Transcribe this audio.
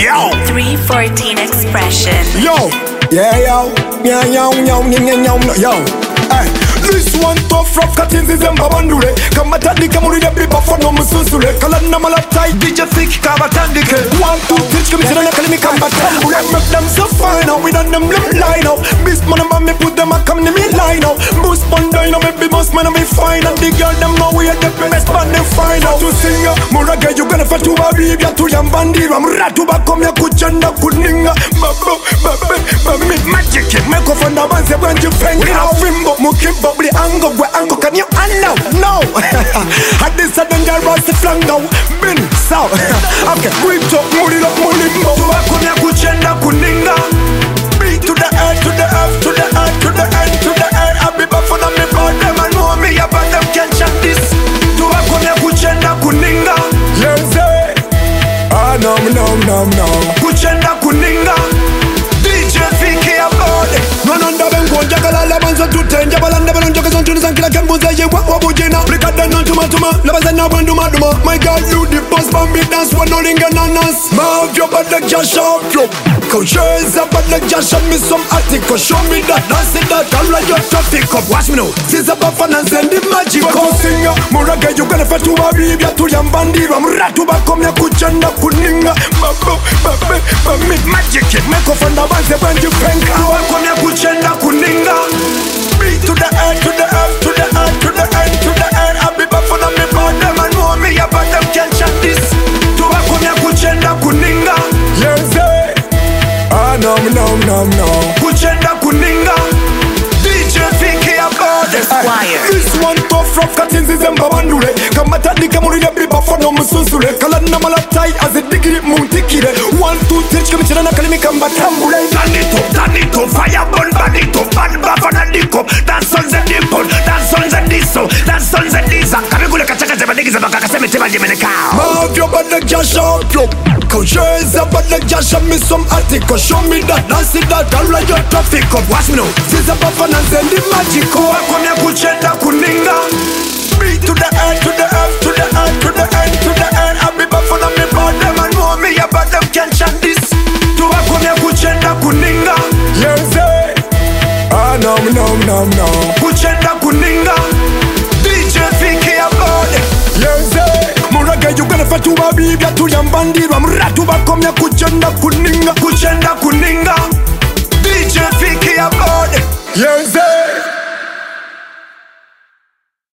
Yo 314 expression. Yo Hey, this one tough rough katinzi zemba bandule kama tandika muri debi bafano mususule kala namala tight DJ Fik kaba tandike one two teach kami sila kalimi kamba tambule make them so fine now we done them line out beast man and me put them a come to me line out boost bun down maybe most man be fine and the girl them know we are the best man they find out to sing muraga you gonna fight to baby ya tu yambandira mratu bakomya kuchanda kuninga baby magic make off on the bands when you feng Wimbo, Muki, Bubbly, Ango, where Ango, can you unlock? No! Had this sudden girl was the flango, bin, south. Okay, we talk, Mulilo, Mulimbo. Tuwakunya kuchenda kuninga. B to the earth, to the earth, to the earth, to the earth, to the earth. I'll be back for them, me about them, and know me about them, can't chant this. Tuwakunya kuchenda kuninga. Yes, eh? Ah, no. Kuchenda kuninga. DJ Fiki about it. None under them go jagala la manzo tutenja balanda balonja kazonjuni sankila kembuza ye wabujina Brigada non tuma labaza na banduma My girl you the boss bambi dance one no linga nanas Mouth your bad like just shout yo Cause yours a bad like just show me some article Show me that dance it that all like your traffic up Watch me now Since a performance and the magic Go singer Muraga you gonna fight to a baby to yambandira Muratu bakomya kuchanda kuninga Baby magic it Make off on the bands when you penka Wakomya kuchanda kuninga B to the earth, to the earth, to the earth, to the earth, to the earth I'll be back for them, me about them and know me about them can't chant this Tuwakomya kuchenda kuninga Yes, eh? Ah, no Kuchenda kuninga DJ Fiki about it This one tough rough katinzi zemba bandule Kama tandika muri debi bafano mususule Kala namala tight as a digiri muntikire One two teach kami chirana kalimi kamba tambule Tanito, fire burn banito Bad bafana diko, dance on the dimple Dance on the diso, dance on the disa Kami kule kachaka zeba digi zeba kaka seme tema jimene kao Mouth your bad like just shout yo Cause yours a bad like just show me some article Show me that, dance it that, all like your traffic up Watch me now, since a bafana send the magic Wakomya kuchenda kuninga B to the earth, to the earth, to the earth, to the earth, to the earth I'll be back for them, me about them and know me about them can't chant this Tuwakomya kuchenda kuninga Yes, eh? Ah, no Kuchenda kuninga DJ Fiki about it Yes, eh? Muraga you gonna fight to a baby to yambandira Muratu bakomya kuchenda kuninga DJ Fiki about it Yes,